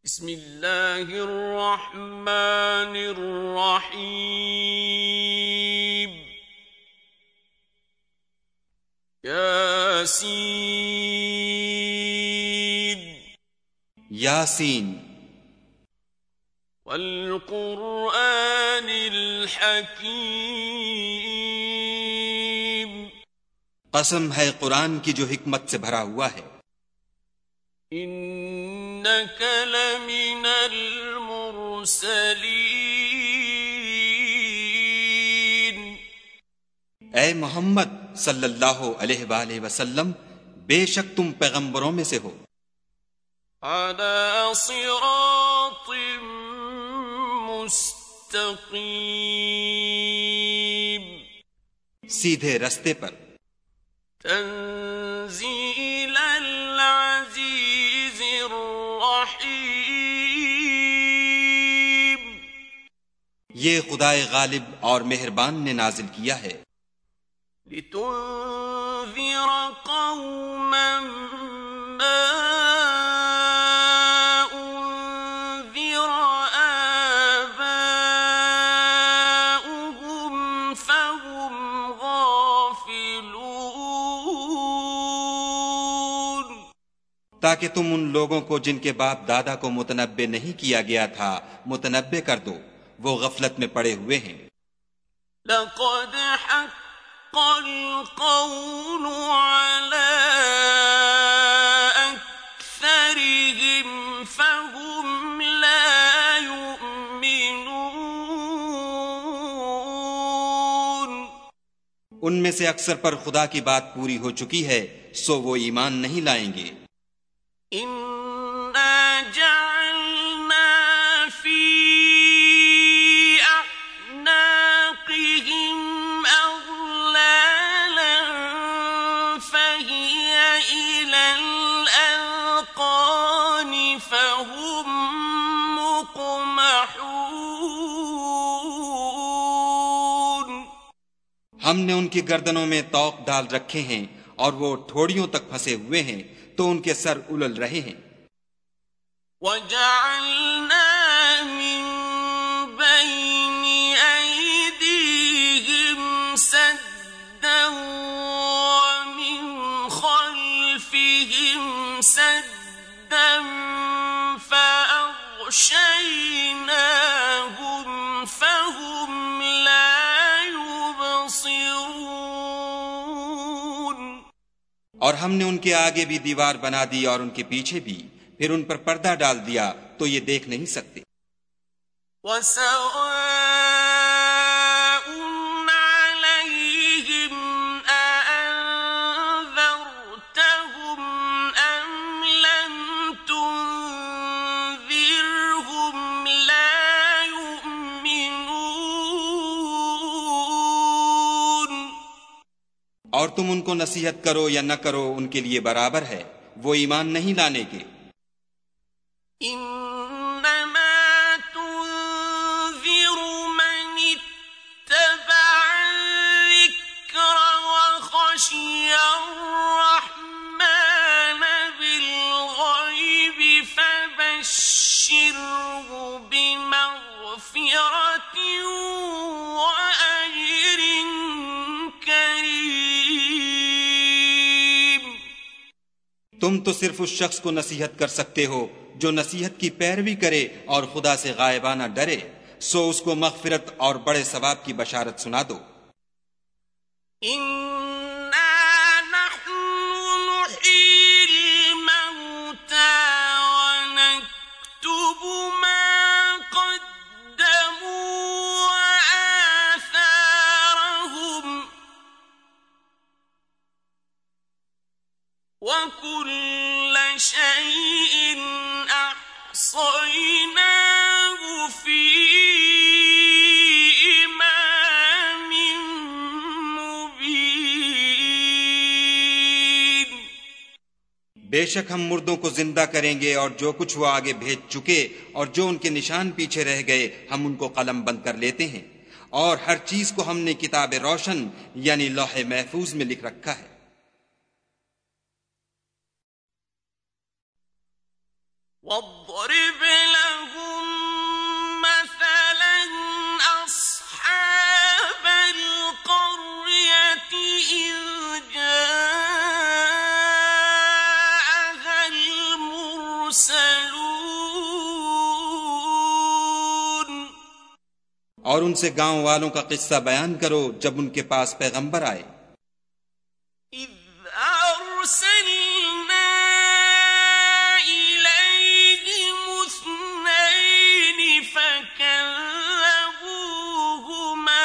بسم اللہ الرحمن الرحیم یاسین یاسین والقرآن الحکیم قسم ہے قرآن کی جو حکمت سے بھرا ہوا ہے. انک لمن المرسلین اے محمد صلی اللہ علیہ وآلہ وسلم بے شک تم پیغمبروں میں سے ہو. علی صراط مستقیم سیدھے رستے پر. تنزیل العزیز الرحیم یہ خدائے غالب اور مہربان نے نازل کیا ہے. لتنذر قوما ما انذر آباؤهم فهم غافلون تاکہ تم ان لوگوں کو جن کے باپ دادا کو متنبع نہیں کیا گیا تھا متنبع کر دو، وہ غفلت میں پڑے ہوئے ہیں. لقد حق القول على أكثرهم فهم لا يؤمنون ان میں سے اکثر پر خدا کی بات پوری ہو چکی ہے سو وہ ایمان نہیں لائیں گے. إنا جعلنا في أعناقهم أغلالا فهي إلى الأذقان فهم مقمحون ہم نے ان کی گردنوں میں طوق ڈال رکھے ہیں اور وہ ٹھوڑیوں تک پھنسے ہوئے ہیں تو ان کے سر الل رہے ہیں. وَجَعَلْنَا مِن بَيْنِ أَيْدِيهِمْ سَدًّا وَمِنْ خَلْفِهِمْ سَدًّا فَأَغْشَيْنَاهُمْ فَهُمْ لَا يُبْصِرُونَ اور ہم نے ان کے آگے بھی دیوار بنا دی اور ان کے پیچھے بھی، پھر ان پر پردہ ڈال دیا تو یہ دیکھ نہیں سکتے. وَسَوَاءٌ عَلَيْهِمْ أَأَنذَرْتَهُمْ أَمْ لَمْ تُنذِرْهُمْ لَا يُؤْمِنُونَ اور تم ان کو نصیحت کرو یا نہ کرو ان کے لیے برابر ہے، وہ ایمان نہیں لانے کے. إنما تنذر من اتبع الذكر وخشي الرحمن بالغيب فبشره بمغفرة وأجر كريم. تم تو صرف اس شخص کو نصیحت کر سکتے ہو جو نصیحت کی پیروی کرے اور خدا سے غائبانہ ڈرے، سو اس کو مغفرت اور بڑے ثواب کی بشارت سنا دو. إنا نحن نحيي الموتى ونكتب ما قدموا وآثارهم وكل شيء أحصيناه في إمام مبين. بے شک ہم مردوں کو زندہ کریں گے اور جو کچھ وہ آگے بھیج چکے اور جو ان کے نشان پیچھے رہ گئے ہم ان کو قلم بند کر لیتے ہیں، اور ہر چیز کو ہم نے کتاب روشن یعنی لوح محفوظ میں لکھ رکھا ہے. واضرب اور ان سے گاؤں والوں کا قصہ بیان کرو جب ان کے پاس پیغمبر آئے۔ إذ أرسلنا إليهم اثنين فكذبوهما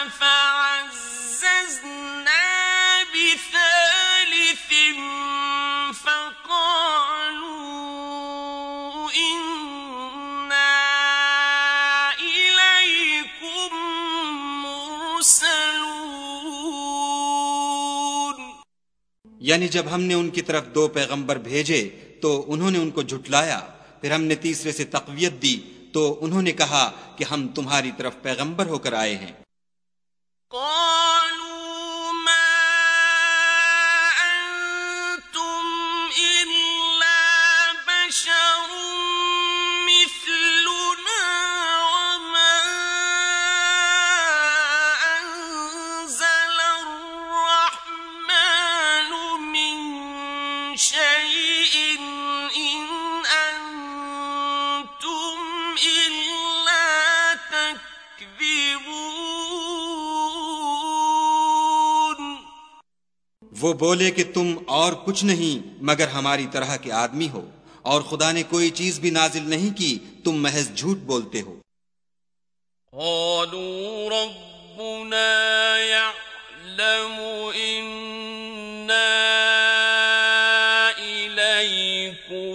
فعززنا بثالث فقالوا إنا إليكم مرسلون۔ یعنی جب ہم نے ان کی طرف 2 پیغمبر بھیجے تو انہوں نے ان کو جھٹلایا، پھر ہم نے تیسرے سے تقویت دی تو انہوں نے کہا کہ ہم تمہاری طرف پیغمبر ہو کر آئے ہیں۔ قالوا ما أنتم إلا بشر مثلنا وما أنزل الرحمن من شيء إن أنتم إلا تكذبون۔ وہ بولے کہ تم اور کچھ نہیں مگر ہماری طرح کے آدمی ہو، اور خدا نے کوئی چیز بھی نازل نہیں کی، تم محض جھوٹ بولتے ہو۔ قالوا ربنا يعلم إنا إليكم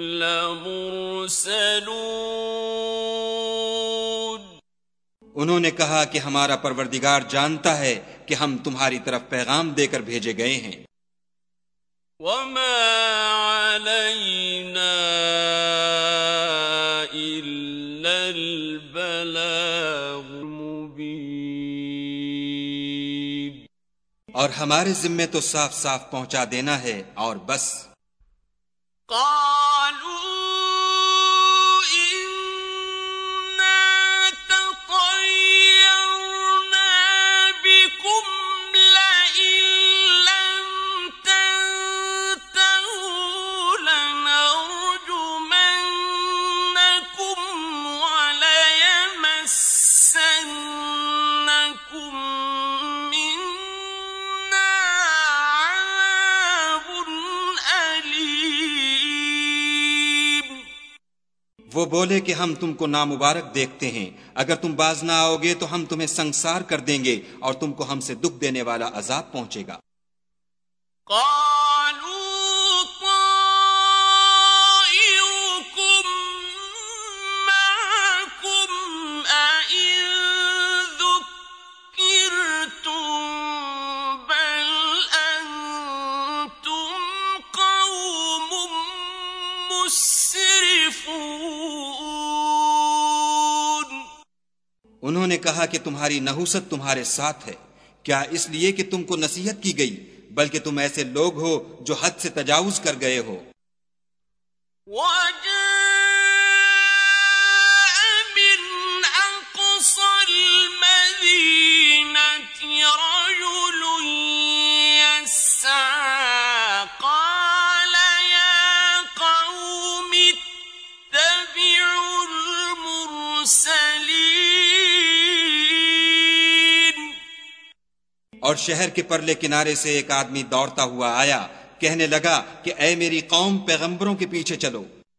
لمرسلون۔ انہوں نے کہا کہ ہمارا پروردگار جانتا ہے کہ ہم تمہاری طرف پیغام دے کر بھیجے گئے ہیں۔ وما علينا إلا البلاغ المبين۔ اور ہمارے ذمے تو صاف صاف پہنچا دینا ہے اور بس۔ قالوا إنا تطيرنا بكم لئن لم تنتهوا لنرجمنكم وليمسنكم منا عذاب أليم۔ وہ بولے کہ ہم تم کو نامبارک دیکھتے ہیں، اگر تم باز نہ آؤ گے تو ہم تمہیں سنگسار کر دیں گے اور تم کو ہم سے دکھ دینے والا عذاب پہنچے گا۔ قالوا طائركم معكم أئن ذكرتم بل أنتم قوم مسرفون۔ انہوں نے کہا کہ تمہاری نحوست تمہارے ساتھ ہے، کیا اس لیے کہ تم کو نصیحت کی گئی، بلکہ تم ایسے لوگ ہو جو حد سے تجاوز کر گئے ہو۔ وجاء من أقصى المدينة رجل يسعى قال يا قوم اتبعوا المرسلين۔ اور شہر کے پرلے کنارے سے ایک آدمی دوڑتا ہوا آیا، کہنے لگا کہ اے میری قوم، پیغمبروں کے پیچھے چلو۔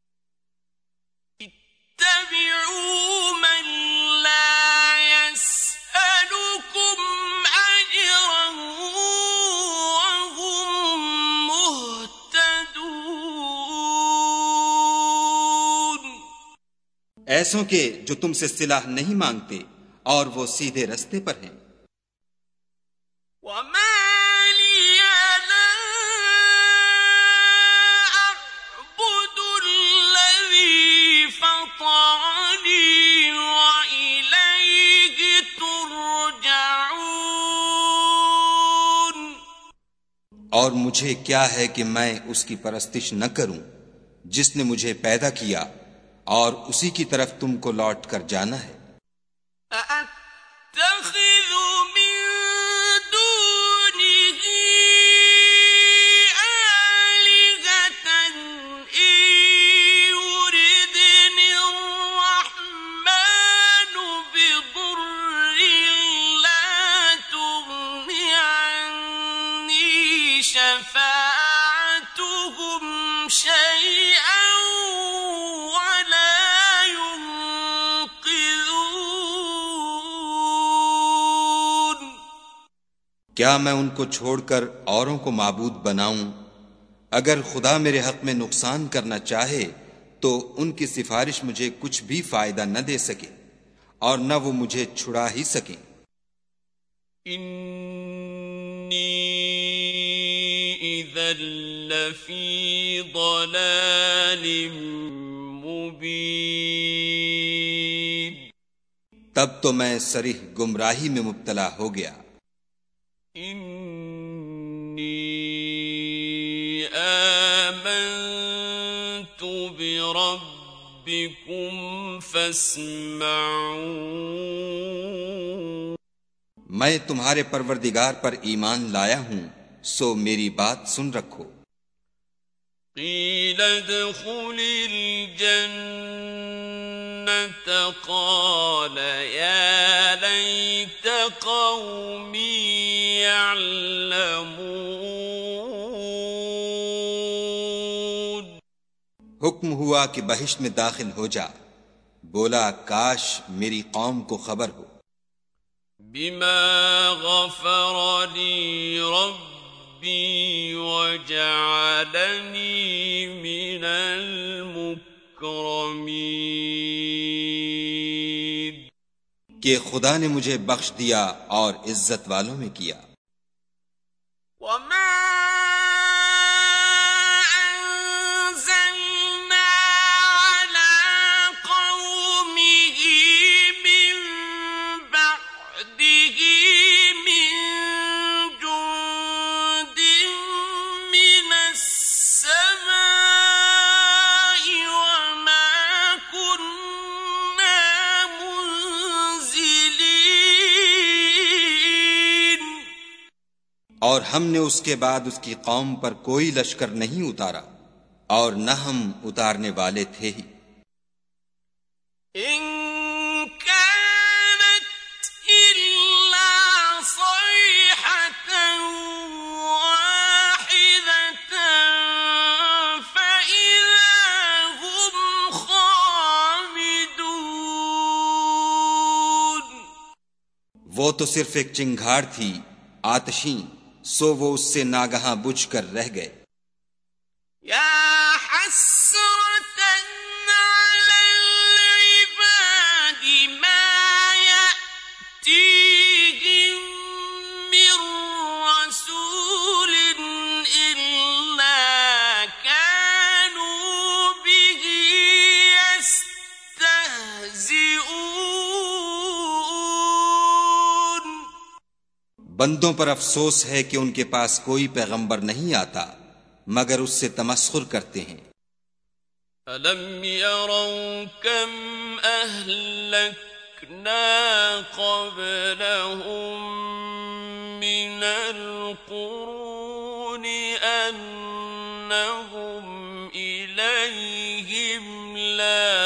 اتبعوا من لا يسألكم أجرا وهم مهتدون۔ ایسوں کے جو تم سے صلہ نہیں مانگتے اور وہ سیدھے رستے پر ہیں۔ وما لي لا أعبد الذي فطرني وإليه ترجعون۔ اور مجھے کیا ہے کہ میں اس کی پرستش نہ کروں جس نے مجھے پیدا کیا، اور اسی کی طرف تم کو لوٹ کر جانا ہے۔ أأتخذ من دونه آلهة إن يردني الرحمن بضر کیا میں ان کو چھوڑ کر اوروں کو معبود بناؤں؟ اگر خدا میرے حق میں نقصان کرنا چاہے تو ان کی سفارش مجھے کچھ بھی فائدہ نہ دے سکے اور نہ وہ مجھے چھڑا ہی سکیں۔ انی اذا لفی ضلال مبین، تب تو میں صریح گمراہی میں مبتلا ہو گیا۔ انی آمنت بربکم فاسمعون، میں تمہارے پروردگار پر ایمان لایا ہوں، سو میری بات سن رکھو۔ قیل ادخل الجنة قال یا لیت قومی یعلمون، حکم ہوا کہ بہشت میں داخل ہو جا، بولا کاش میری قوم کو خبر ہو۔ بما غفر لی ربی وجعلنی من المکرمین، کہ خدا نے مجھے بخش دیا اور عزت والوں میں کیا۔ وما أنزلنا على قومه من بعده من جند من السماء وما كنا منزلين، اور ہم نے اس کے بعد اس کی قوم پر کوئی لشکر نہیں اتارا اور نہ ہم اتارنے والے تھے ہی۔ إن كانت إلا صيحة واحدة فإذا هم خامدون، وہ تو صرف ایک چنگھاڑ تھی آتشیں، سو وہ اس سے ناگہاں بجھ کر رہ گئے۔ يا حسرة على العباد ما يأتيهم من رسول إلا كانوا به يستهزئون، بندوں پر افسوس ہے کہ ان کے پاس کوئی پیغمبر نہیں آتا مگر اس سے تمسخر کرتے ہیں۔ أَلَمْ يَرَوْا كَمْ أَهْلَكْنَا قَبْلَهُمْ مِنَ الْقُرُونِ أَنَّهُمْ إِلَيْهِمْ لَا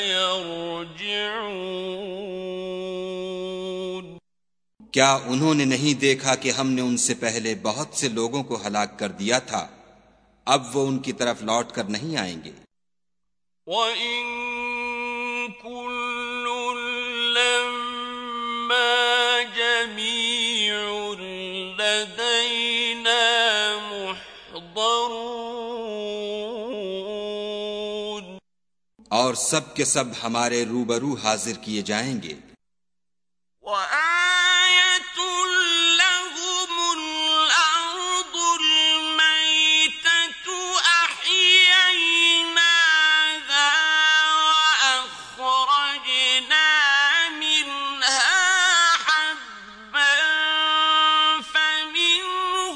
يَرْجِعُونَ، کیا انہوں نے نہیں دیکھا کہ ہم نے ان سے پہلے بہت سے لوگوں کو ہلاک کر دیا تھا، اب وہ ان کی طرف لوٹ کر نہیں آئیں گے۔ وَإِن كُلٌّ لَّمَّا جَمِيعٌ لَّدَيْنَا مُحْضَرُونَ، اور سب کے سب ہمارے روبرو حاضر کیے جائیں گے۔ وَآيَةٌ لَّهُمُ الْأَرْضُ الْمَيْتَةُ أَحْيَيْنَاهَا وَأَخْرَجْنَا مِنْهَا حَبًّا فَمِنْهُ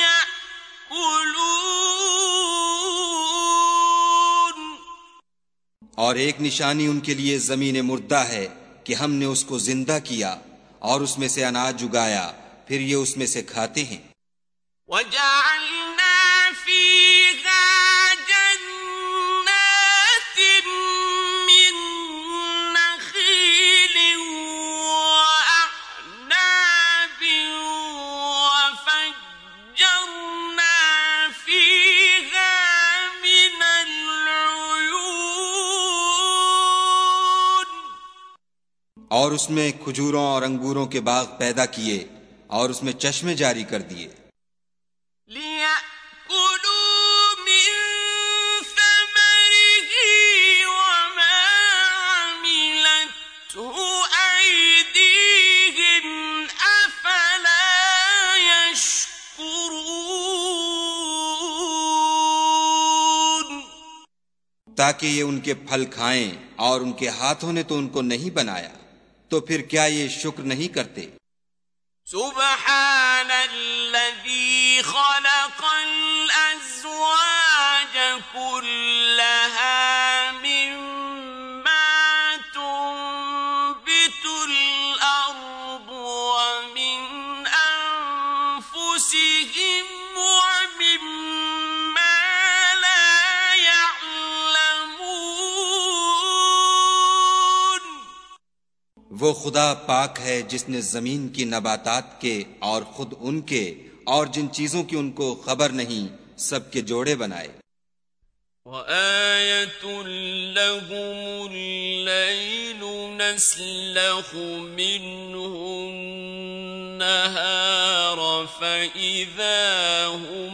يَأْكُلُونَ، اور ایک نشانی ان کے لیے زمین مردہ ہے کہ ہم نے اس کو زندہ کیا اور اس میں سے اناج اگایا، پھر یہ اس میں سے کھاتے ہیں۔ وَجَعَلْنَا فِيهَا جَنَّاتٍ مِّن نَّخِيلٍ وَأَعْنَابٍ وَفَجَّرْنَا فِيهَا مِنَ الْعُيُونِ، اور اس میں کھجوروں اور انگوروں کے باغ پیدا کیے اور اس میں چشمے جاری کر دیے لِيَأْكُلُوا مِن ثَمَرِهِ وَمَا عَمِلَتْهُ أَيْدِيهِمْ أَفَلَا يَشْكُرُونَ تاکہ یہ ان کے پھل کھائیں، اور ان کے ہاتھوں نے تو ان کو نہیں بنایا، تو پھر کیا یہ شکر نہیں کرتے؟ سبحان الذي خلق الأزواج كلها مما تنبت الأرض ومن أنفسهم ومما لا يعلمون وہ خدا پاک ہے جس نے زمین کی نباتات کے اور خود ان کے اور جن چیزوں کی ان کو خبر نہیں سب کے جوڑے بنائے. وَآيَةٌ لَهُمُ اللَّيْلُ نَسْلَخُ مِنْهُ النَّهَارَ فَإِذَا هُمْ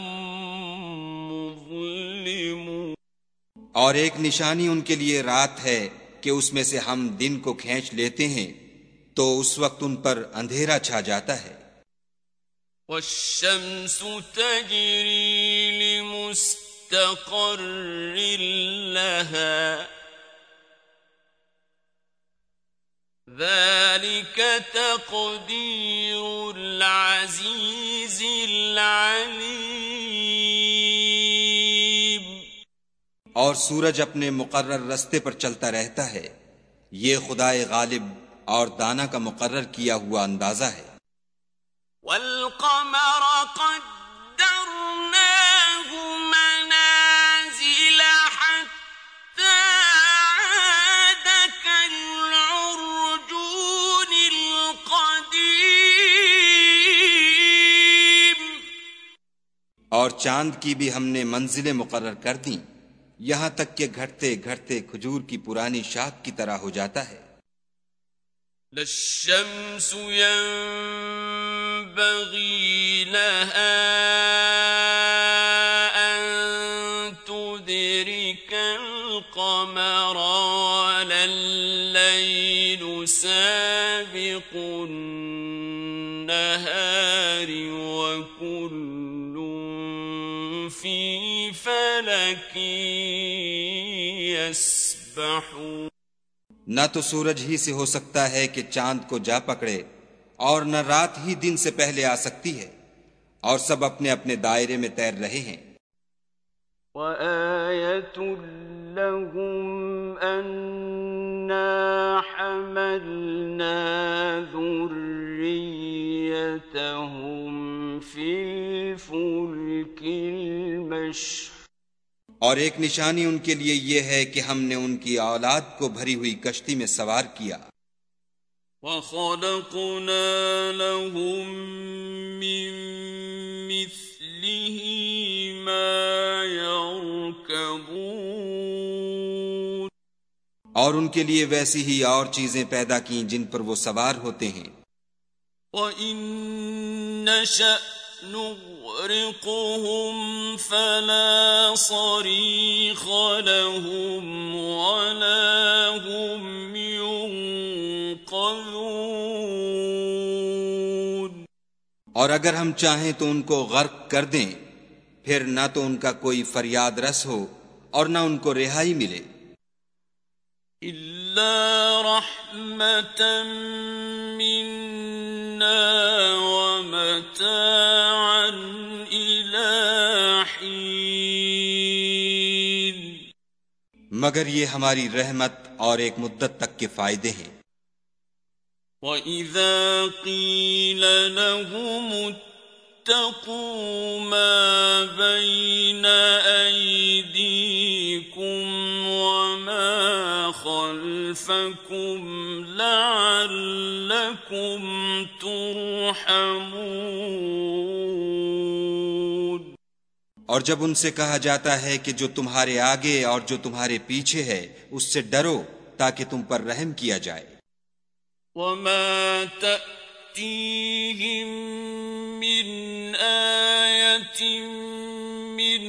مُظْلِمُونَ اور ایک نشانی ان کے لیے رات ہے کہ اس میں سے ہم دن کو کھینچ لیتے ہیں تو اس وقت ان پر اندھیرا چھا جاتا ہے. وَالشَّمْسُ تَجْرِي لِمُسْتَقَرٍّ لَهَا ذَلِكَ تَقْدِيرُ الْعَزِيزِ الْعَلِيمِ اور سورج اپنے مقرر رستے پر چلتا رہتا ہے، یہ خدائے غالب اور دانا کا مقرر کیا ہوا اندازہ ہے. وَالْقَمَرَ قَدَّرْنَاهُ مَنَازِلَ حَتَّى عَادَ كَالْعُرْجُونِ الْقَدِيمِ اور چاند کی بھی ہم نے منزلیں مقرر کر دیں، یہاں تک کہ گھٹتے گھٹتے کھجور کی پرانی شاخ کی طرح ہو جاتا ہے. لَلشَّمْسُ يَنبَغِي لَهَا أَن تُدْرِكَ الْقَمَرَ وَلَا اللَّيْلُ سَابِقُ النَّهَارِ وَكُلٌّ فِي فَلَكٍ يَسْبَحُونَ نہ تو سورج ہی سے ہو سکتا ہے کہ چاند کو جا پکڑے، اور نہ رات ہی دن سے پہلے آ سکتی ہے، اور سب اپنے اپنے دائرے میں تیر رہے ہیں. وَآيَةٌ لَهُمْ أَنَّا حَمَلْنَا ذُرِّيَّتَهُمْ فِي الْفُلْكِ الْمَشْحُونِ اور ایک نشانی ان کے لیے یہ ہے کہ ہم نے ان کی اولاد کو بھری ہوئی کشتی میں سوار کیا. وَخَلَقْنَا لَهُم مِّن مِّثْلِهِ مَا يَرْكَبُونَ اور ان کے لیے ویسی ہی اور چیزیں پیدا کیں جن پر وہ سوار ہوتے ہیں. وَإِن نَّشَأْ نُغْرِقْهُمْ فَلَا صَرِيخَ لَهُمْ وَلَا هُمْ يُنقَذُونَ اور اگر ہم چاہیں تو ان کو غرق کر دیں، پھر نہ تو ان کا کوئی فریاد رس ہو اور نہ ان کو رہائی ملے. إِلَّا رَحْمَةً مِّنَّا وَمَتَاعًا إِلَىٰ حِينٍ مگر یہ ہماری رحمت اور ایک مدت تک کے فائدے ہیں. وَإِذَا قِيلَ لَهُمُ اتَّقُوا مَا بَيْنَ أَيْدِيكُمْ وَمَا خَلْفَكُمْ لَعَلَّكُمْ تُرْحَمُونَ اور جب ان سے کہا جاتا ہے کہ جو تمہارے آگے اور جو تمہارے پیچھے ہے اس سے ڈرو تاکہ تم پر رحم کیا جائے. وَمَا تَأْتِيهِم تأتيهم من آية من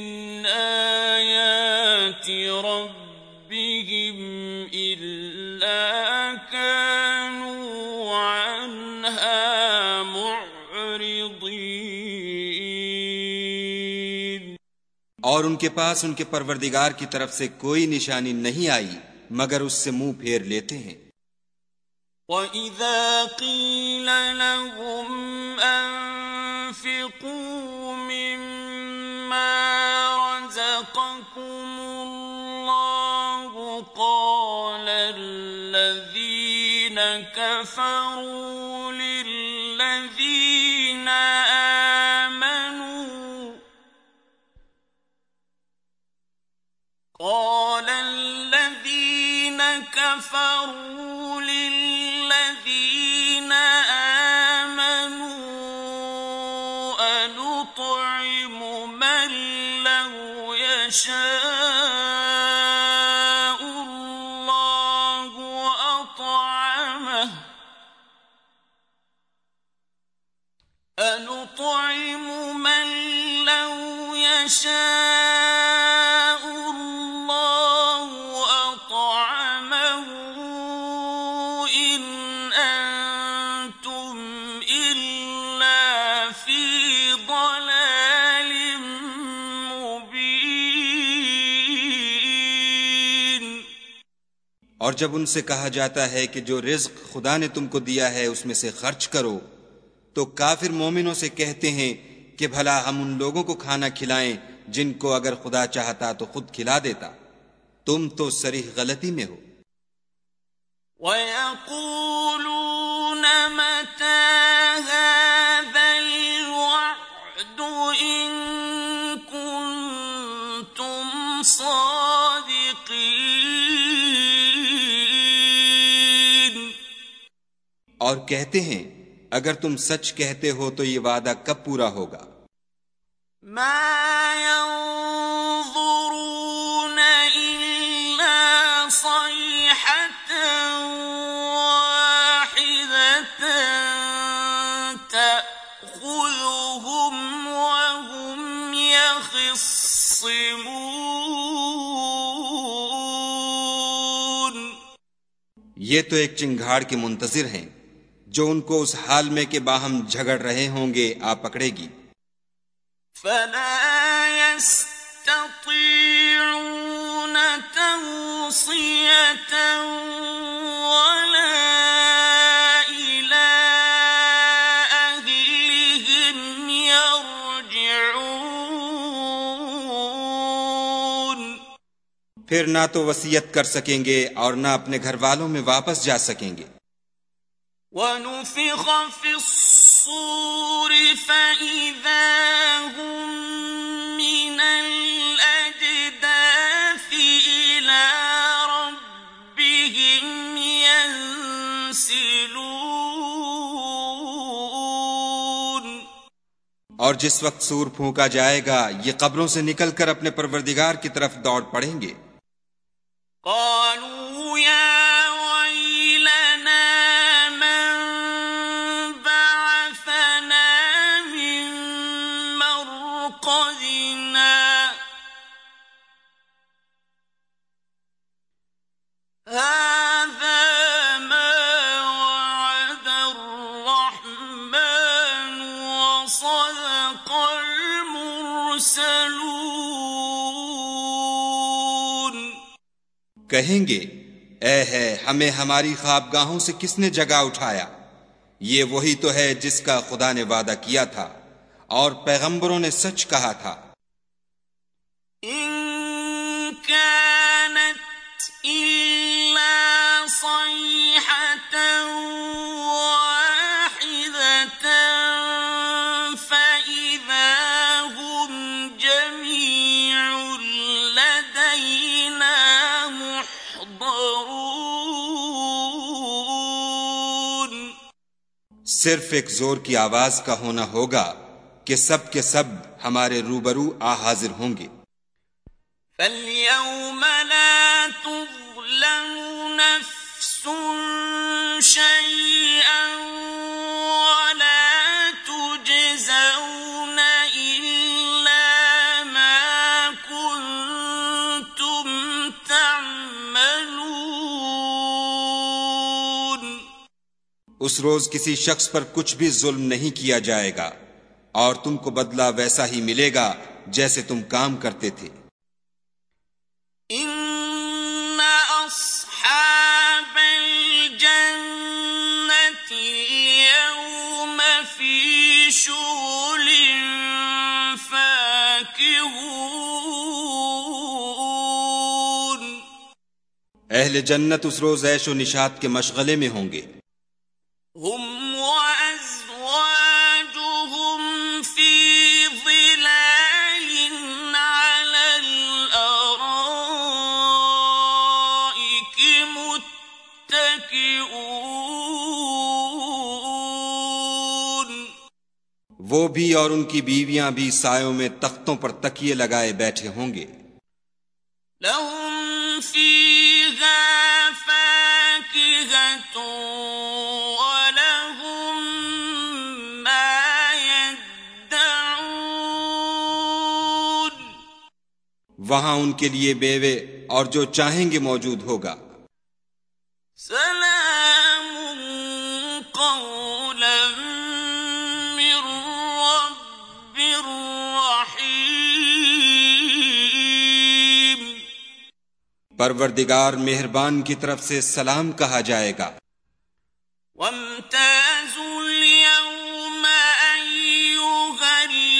آيات ربهم إلا كانوا عنها معرضين. اور ان کے پاس ان کے پروردگار کی طرف سے کوئی نشانی نہیں آئی مگر اس سے منہ پھیر لیتے ہیں. وَإِذَا قِيلَ لَهُمْ أَنفِقُوا مِمَّا رَزَقَكُمُ اللَّهُ قَالَ الَّذِينَ كَفَرُوا لِلَّذِينَ آمَنُوا أَنُطْعِمُ مَن لَّوْ يَشَاءُ اللَّهُ أَطْعَمَهُ أَنُطْعِمُ مَن لَّوْ يَشَاءُ اللَّهُ أَطْعَمَهُ إِنْ أَنتُمْ إِلَّا فِي ضَلَالٍ مُبِينٍ. اور جب ان سے کہا جاتا ہے کہ جو رزق خدا نے تم کو دیا ہے اس میں سے خرچ کرو تو کافر مومنوں سے کہتے ہیں کہ بھلا ہم ان لوگوں کو کھانا کھلائیں جن کو اگر خدا چاہتا تو خود کھلا دیتا. تم تو صریح غلطی میں ہو. وَيَقُولُونَ مَتَى هَذَا الْوَعْدُ إِن كُنتُمْ صَادِقِينَ. اور کہتے ہیں اگر تم سچ کہتے ہو تو یہ وعدہ کب پورا ہوگا؟ مَا يَنظُرُونَ إِلَّا صَيْحَةً وَاحِدَةً تَأْخُذُهُمْ وَهُمْ يَخِصِّمُونَ. یہ تو ایک چنگھاڑ کے منتظر ہیں جو ان کو اس حال میں کہ باہم جھگڑ رہے ہوں گے آ پکڑے گی. فَلَا يَسْتَطِيعُونَ تَوْصِيَةً وَلَا إِلَىٰ أَهْلِهِمْ يَرْجِعُونَ. پھر نہ تو وصیت کر سکیں گے اور نہ اپنے گھر والوں میں واپس جا سکیں گے. وَنُفِخَ فِي الصُّورِ فَإِذَا هُم مِّنَ الْأَجْدَاثِ إِلَىٰ رَبِّهِمْ يَنسِلُونَ. اور جس وقت سور پھونکا جائے گا یہ قبروں سے نکل کر اپنے پروردگار کی طرف دوڑ پڑیں گے. قَالُوا يَا وَيْلَنَا مَن بَعَثَنَا مِن مَّرْقَدِنَا هَٰذَا مَا وَعَدَ الرَّحْمَٰنُ وَصَدَقَ الْمُرْسَلُونَ. کہیں گے اے ہے ہمیں ہماری خوابگاہوں سے کس نے جگا اٹھایا. یہ وہی تو ہے جس کا خدا نے وعدہ کیا تھا اور پیغمبروں نے سچ کہا تھا. إِن كَانَتْ إِلَّا صَيْحَةً وَاحِدَةً فَإِذَا هُمْ جَمِيعٌ لَّدَيْنَا مُحْضَرُونَ. صرف ایک زور کی آواز کا ہونا ہوگا کہ سب کے سب ہمارے روبرو آ حاضر ہوں گے. فَالْيَوْمَ لَا تُظْلَمُ نَفْسٌ شَيْئًا اس روز کسی شخص پر کچھ بھی ظلم نہیں کیا جائے گا اور تم کو بدلہ ویسا ہی ملے گا جیسے تم کام کرتے تھے۔ ان اصحاب الجنة اليوم في شغل فاكهون، اہل جنت اس روز عیش و نشاط کے مشغلے میں ہوں گے۔ هم وازواجهم في ظلال على الارائك متكئون، وہ بھی اور ان کی بیویاں بھی سایوں میں تختوں پر تکیے لگائے بیٹھے ہوں گے۔ لهم فيها فاكهة ولهم ما يدعون، وہاں ان کے لیے میوے اور جو چاہیں گے موجود ہوگا۔ سلام قولا من رب رحیم، پروردگار مہربان کی طرف سے سلام کہا جائے گا۔ وامتازوا اليوم أيها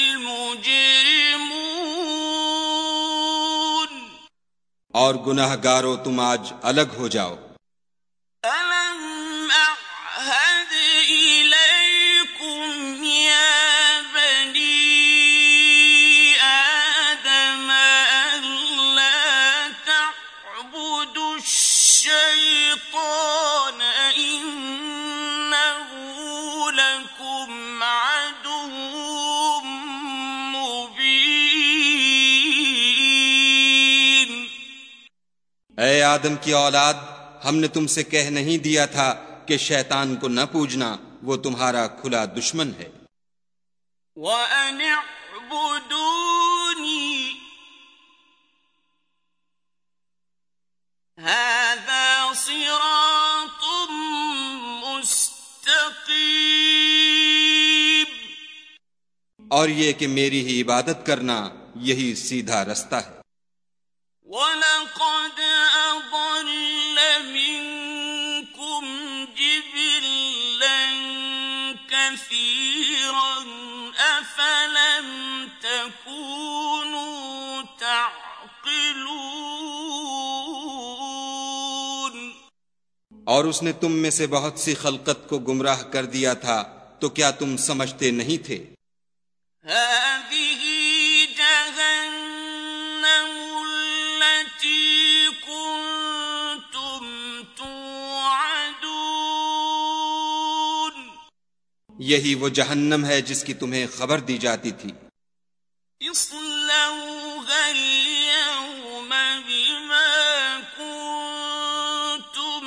المجرمون، اور گناہ گارو تم آج الگ ہو جاؤ۔ ألم أعهد إليكم يا بني آدم ألا تعبدوا الشيطان إنه لكم عدو مبين، اے آدم کی اولاد، ہم نے تم سے کہہ نہیں دیا تھا کہ شیطان کو نہ پوجنا، وہ تمہارا کھلا دشمن ہے۔ وَأَنِ اعْبُدُونِي هَذَا صِرَاطٌ مُسْتَقِيمٌ، اور یہ کہ میری ہی عبادت کرنا یہی سیدھا رستہ ہے۔ وَلَقَدْ أَضَلَّ مِنكُمْ جِبِلًّا كَثِيرًا أَفَلَمْ تَكُونُوا تَعْقِلُونَ، اور اس نے تم میں سے بہت سی خلقت کو گمراہ کر دیا تھا، تو کیا تم سمجھتے نہیں تھے؟ هَذِهِ جَهَنَّمُ الَّتِي كُنتُمْ تُوعَدُونَ، یہی وہ جہنم ہے جس کی تمہیں خبر دی جاتی تھی۔ اصلوها اليوم بما كنتم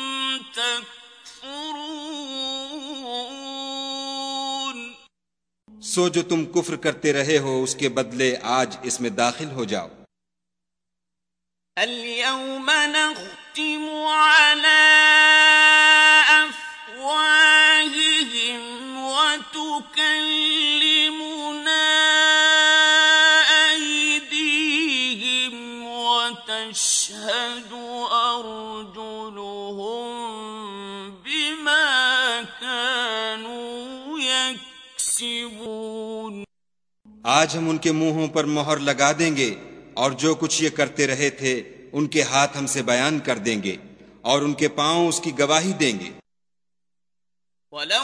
تكفرون، سو جو تم کفر کرتے رہے ہو اس کے بدلے آج اس میں داخل ہو جاؤ۔ اليوم نختم على أفواههم وتكلمنا أيديهم وتشهد أرجلهم بما كانوا يكسبون، آج ہم ان کے منہوں پر مہر لگا دیں گے اور جو کچھ یہ کرتے رہے تھے ان کے ہاتھ ہم سے بیان کر دیں گے اور ان کے پاؤں اس کی گواہی دیں گے۔ وَلَوْ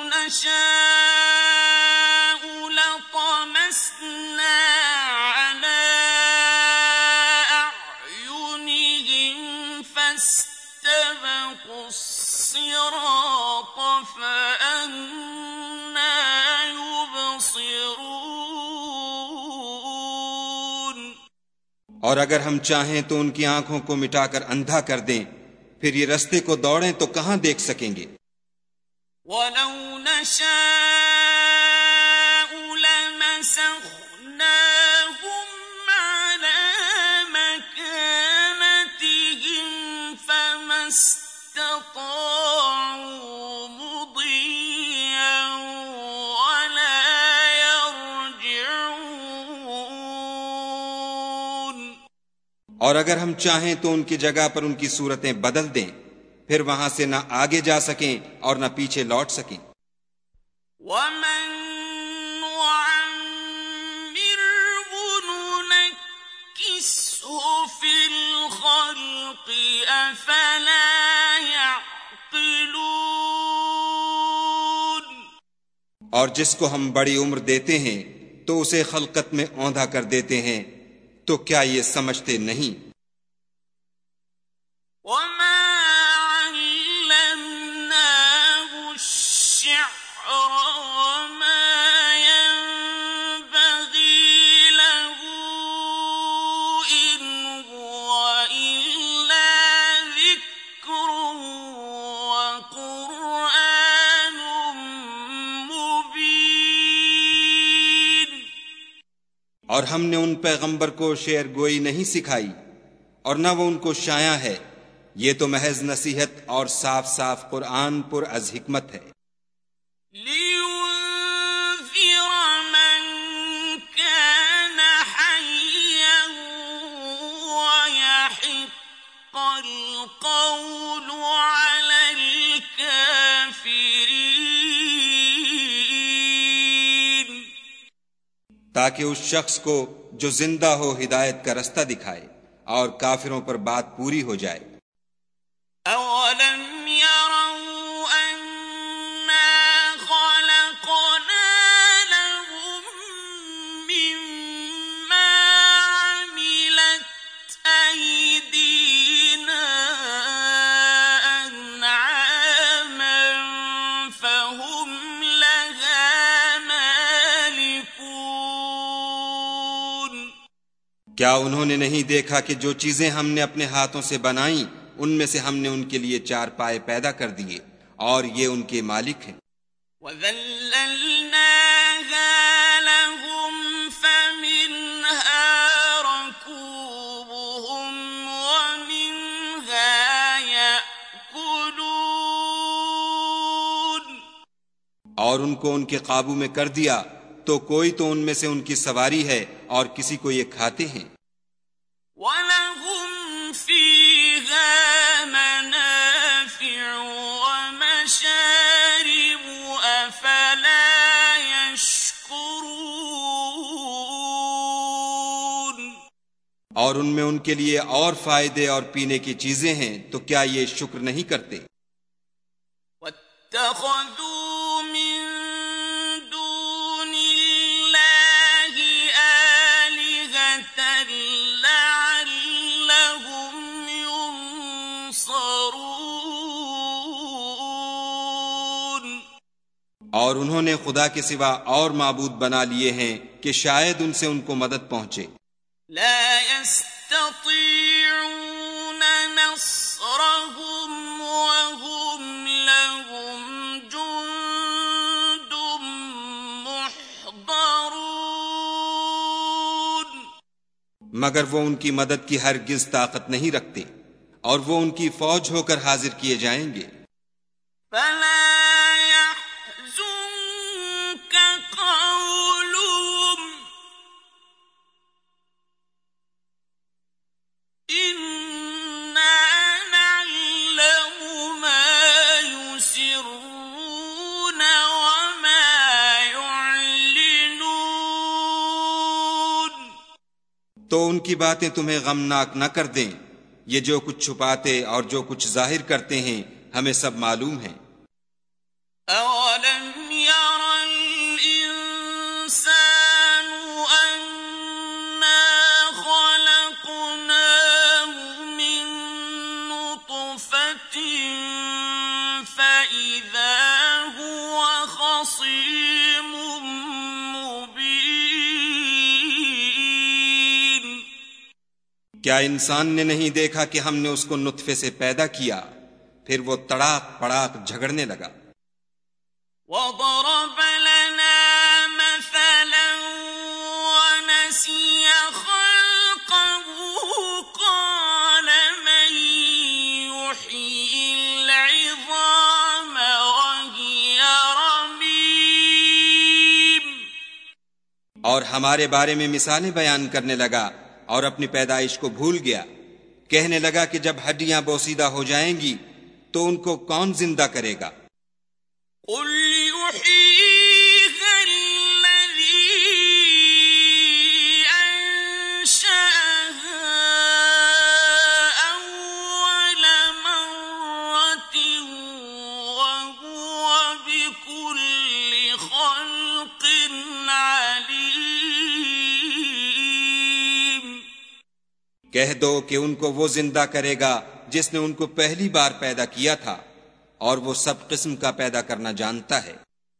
نَشَاءُ لَطَمَسْنَا عَلَىٰ أَعْيُنِهِمْ فَاسْتَبَقُوا الصِّرَاطَ فَأَنَّىٰ يُبْصِرُونَ، اور اگر ہم چاہیں تو ان کی آنکھوں کو مٹا کر اندھا کر دیں، پھر یہ رستے کو دوڑیں تو کہاں دیکھ سکیں گے۔ وَلَوْ نَشَاءُ لَمَسَخْنَاهُمْ عَلَىٰ مَكَانَتِهِمْ فَمَا اسْتَطَاعُوا مُضِيًّا، اور اگر ہم چاہیں تو ان کی جگہ پر ان کی صورتیں بدل دیں، پھر وہاں سے نہ آگے جا سکیں اور نہ پیچھے لوٹ سکیں۔ وَمَن نُّعَمِّرْهُ نُنَكِّسْهُ فِي الْخَلْقِ أَفَلَا يَعْقِلُونَ۔ اور جس کو ہم بڑی عمر دیتے ہیں تو اسے خلقت میں اوندھا کر دیتے ہیں، تو کیا یہ سمجھتے نہیں؟ وَمَا عَلَّمْنَاهُ الشِّعْرَ وَمَا يَنبَغِي لَهُ إِنْ هُوَ إِلَّا ذِكْرٌ وَقُرْآنٌ مُبِينٌ۔ اور ہم نے ان پیغمبر کو شعر گوئی نہیں سکھائی اور نہ وہ ان کو شایع ہے، یہ تو محض نصیحت اور صاف صاف قرآن پر از حکمت ہے۔ لِيُنذِرَ مَن كَانَ حَيًّا وَيَحِقَّ الْقَوْلُ عَلَى الْكَافِرِينَ۔ تاکہ اس شخص کو جو زندہ ہو ہدایت کا رستہ دکھائے اور کافروں پر بات پوری ہو جائے۔ أَوَلَمْ يَرَوْا أَنَّا خَلَقْنَا لَهُم مِّمَّا عَمِلَتْ أَيْدِينَا أَنْعَامًا فَهُمْ لَهَا مَالِكُونَ۔ کیا انہوں نے نہیں دیکھا کہ جو چیزیں ہم نے اپنے ہاتھوں سے بنائیں ان میں سے ہم نے ان کے لیے چار پائے پیدا کر دیے اور یہ ان کے مالک ہیں۔ وَذَلَّلْنَاهَا لَهُمْ فَمِنْهَا رَكُوبُهُمْ وَمِنْهَا يَأْكُلُونَ۔ اور ان کو ان کے قابو میں کر دیا تو کوئی تو ان میں سے ان کی سواری ہے اور کسی کو یہ کھاتے ہیں۔ وَلَهُمْ فِيهَا مَنَافِعُ وَمَشَارِبُ أَفَلَا يَشْكُرُونَ۔ اور ان میں ان کے لیے اور فائدے اور پینے کی چیزیں ہیں تو کیا یہ شکر نہیں کرتے؟ وَاتَّخَذُوا مِن دُونِ اللَّهِ آلِهَةً لَّعَلَّهُمْ يُنصَرُونَ۔ اور انہوں نے خدا کے سوا اور معبود بنا لیے ہیں کہ شاید ان سے ان کو مدد پہنچے۔ لا يستطيعون نصرهم وهم لهم جند محضرون۔ مگر وہ ان کی مدد کی ہرگز طاقت نہیں رکھتے اور وہ ان کی فوج ہو کر حاضر کیے جائیں گے۔ فلا يحزنك قولهم إنا نعلم ما يسرون وما يعلنون۔ تو ان کی باتیں تمہیں غمناک نہ کر دیں، یہ جو کچھ چھپاتے اور جو کچھ ظاہر کرتے ہیں ہمیں سب معلوم ہے۔ أَوَلَمْ يَرَ الْإِنسَانُ أَنَّا خَلَقْنَاهُ مِن نُّطْفَةٍ فَإِذَا هُوَ خَصِيمٌ مُّبِينٌ۔ کیا انسان نے نہیں دیکھا کہ ہم نے اس کو نطفے سے پیدا کیا، پھر وہ تڑاک پڑاک جھگڑنے لگا۔ وَضَرَبَ لَنَا مَثَلًا وَنَسِيَ خَلْقَهُ قَالَ مَن يُحْيِي الْعِظَامَ وَهِيَ رَمِيمٌ۔ اور ہمارے بارے میں مثالیں بیان کرنے لگا اور اپنی پیدائش کو بھول گیا. کہنے لگا کہ جب ہڈیاں بوسیدہ ہو جائیں گی تو ان کو کون زندہ کرے گا؟ قل يحييها الذي أنشأها أول مرة وهو بكل خلق عليم. کہہ دو کہ ان کو وہ زندہ کرے گا جس نے ان کو پہلی بار پیدا کیا تھا، اور وہ سب قسم کا پیدا کرنا جانتا ہے.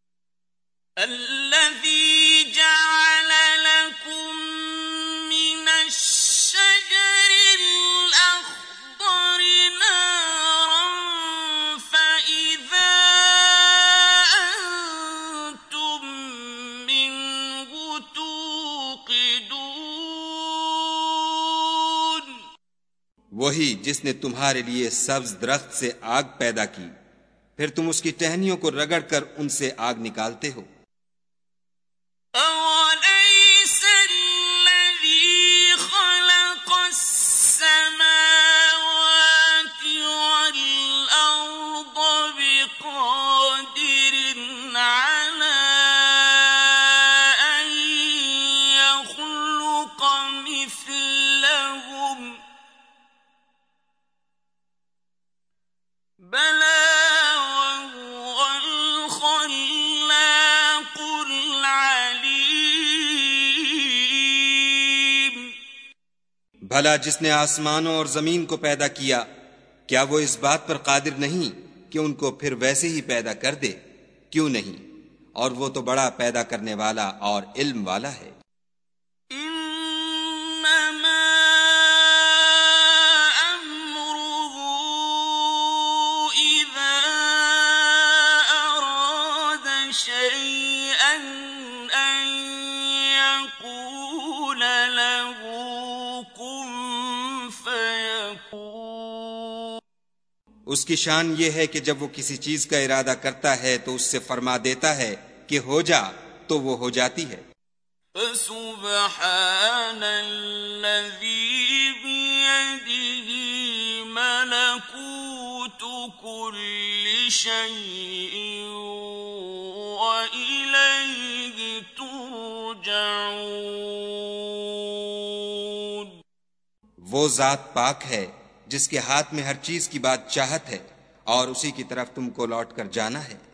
الذي جعل لكم من الشجر الأخضر نارا فإذا أنتم منه توقدون. وہی جس نے تمہارے لیے سبز درخت سے آگ پیدا کی، پھر تم اس کی ٹہنیوں کو رگڑ کر ان سے آگ نکالتے ہو. أَوَلَيْسَ الَّذِي خَلَقَ السَّمَاوَاتِ وَالْأَرْضَ بِقَادِرٍ عَلَىٰ أَن يَخْلُقَ مِثْلَهُم ۚ بَلَىٰ وَهُوَ الْخَلَّاقُ الْعَلِيمُ. بھلا جس نے آسمانوں اور زمین کو پیدا کیا، کیا وہ اس بات پر قادر نہیں کہ ان کو پھر ویسے ہی پیدا کر دے؟ کیوں نہیں، اور وہ تو بڑا پیدا کرنے والا اور علم والا ہے. إنما أمره إذا أراد شيئا أن يقول له كن فيكون. اس کی شان یہ ہے کہ جب وہ کسی چیز کا ارادہ کرتا ہے تو اس سے فرما دیتا ہے کہ ہو جا، تو وہ ہو جاتی ہے. فسبحان الذي بيده ملكوت كل شيء وإليه ترجعون. وہ ذات پاک ہے جس کے ہاتھ میں ہر چیز کی بات چاہت ہے، اور اسی کی طرف تم کو لوٹ کر جانا ہے.